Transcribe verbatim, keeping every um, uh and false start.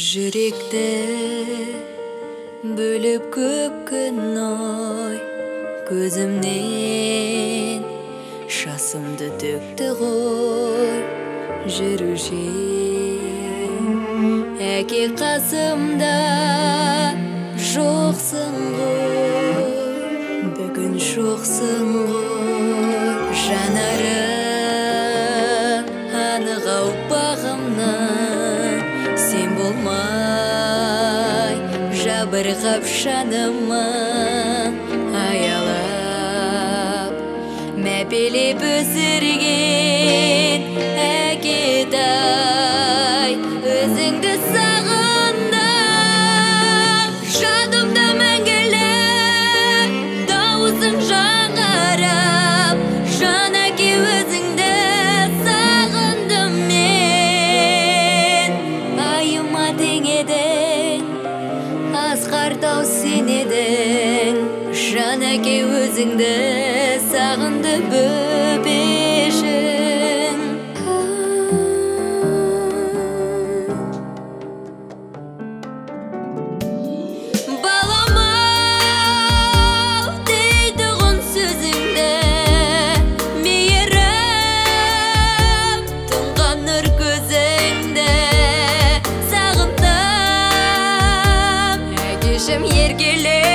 Жүректі бөліп көп күн ой, көзімнен жасымды төкті ғой. Жүруші әке қасымда жоқсың ғой, бүгін жоқсың ғой. Жанарым анық ау бағымнан, сен болмай жабырғап жаныма, аялап мәпелеп өсірген әкетай, өзіңді сағындым жадымда мәңгілік, дауысың жаңарып, жан әке өзіңді сағындым мен. Айыма тең едің, асқар тау сен едің, жан әке өзіңді сағынды бөбешің. Балам-ау дейді ғын сөзіңді, мейірім тұнған нұр көзіңді, сағындым әкешім еркеле